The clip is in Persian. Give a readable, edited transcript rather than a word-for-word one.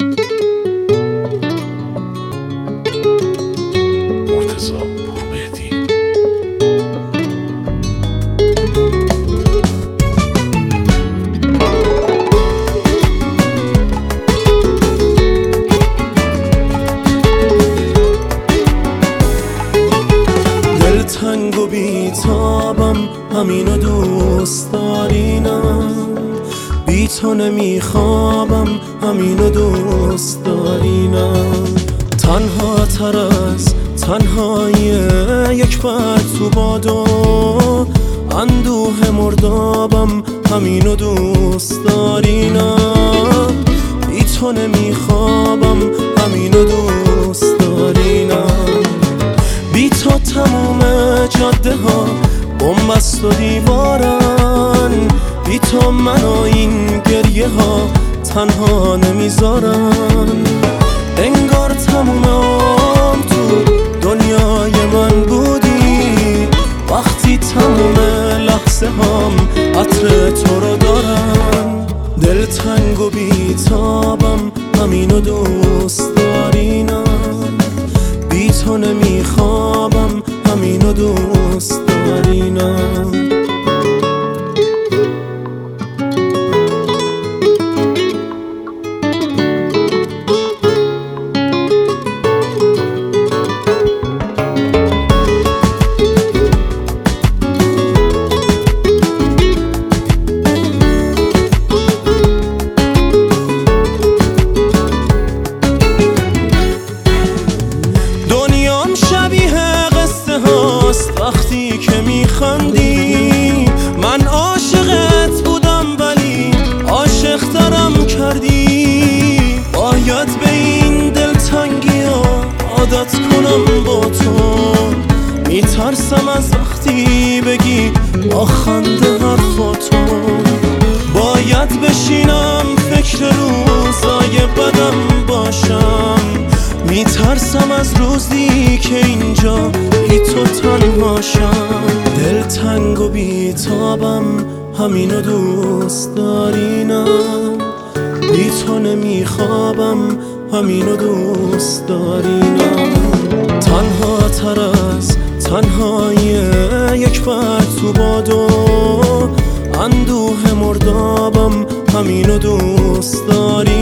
مرتضی پورمهدی. دلتنگ و بیتابم، همینو دوست دارینم. بی تو نمیخوابم، همینو دوست دارینم. تنها تر از تنهایی یک برگ تو بادو، اندوه مردابم، همینو دوست دارینم. بی تو نمیخوابم، همینو دوست دارینم. بی تو تموم جاده ها بنبست و دیوارن. بی تو من و این گریه ها تنها نمیذارن. انگار تموم عمر تو دنیای من بودی، وقتی تموم لحظه هام عطر تو رو دارن. دلتنگ و بیتابم، همینو دوست دارینم. بی تو نمیخوابم، همینو دوست دارینم. شبیه قصه هاست وقتی که میخندی. من عاشقت بودم ولی عاشق ترم کردی. باید به این دلتنگی ها عادت کنم با تو. میترسم از وقتی بگی با خنده حرفاتو. باید بشینم فکر روزای بدم باشم. میترسم از روزی که اینجا بی تو تنهاشم. دلتنگ و بیتابم، همینو دوست دارینم. بی تو نمیخوابم، همینو دوست دارینم. تنها تر از تنهایی یک برگ تو بادو، اندوه مردابم، همینو دوست دارینم.